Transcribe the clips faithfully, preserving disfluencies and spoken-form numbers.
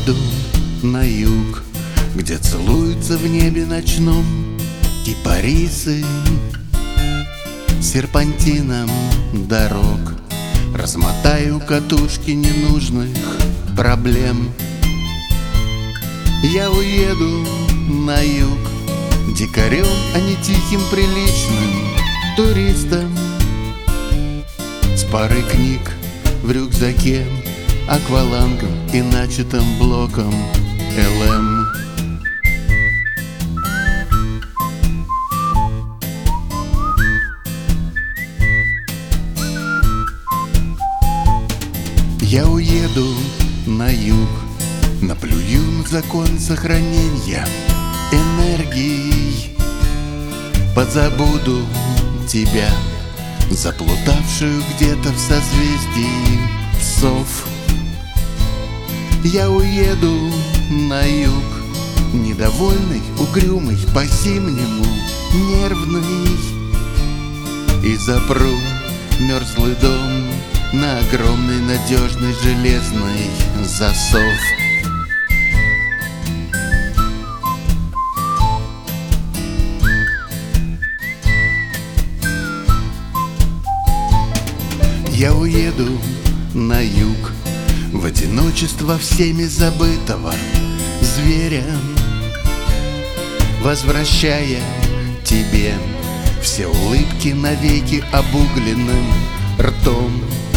уеду на юг, где целуются в небе ночном кипарисы. Серпантином дорог размотаю катушки ненужных проблем. Я уеду на юг дикарем, а не тихим приличным туристом, с парой книг в рюкзаке, аквалангом и начатым блоком эл эм. Я уеду на юг, наплюю на закон сохранения энергий, позабуду тебя, заплутавшую где-то в созвездии псов. Я уеду на юг, недовольный, угрюмый, по-зимнему нервный, и запру мерзлый дом на огромный надежный железный засов. Я уеду на юг в одиночество всеми забытого зверя, возвращая тебе все улыбки навеки обугленным ртом.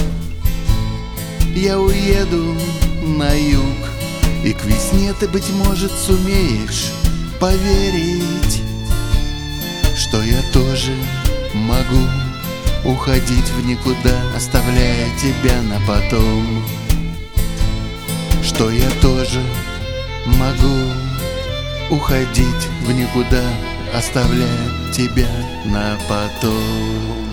Я уеду на юг, и к весне ты, быть может, сумеешь поверить, что я тоже могу уходить в никуда, оставляя тебя на потом, что я тоже могу уходить в никуда, оставляя тебя на потом.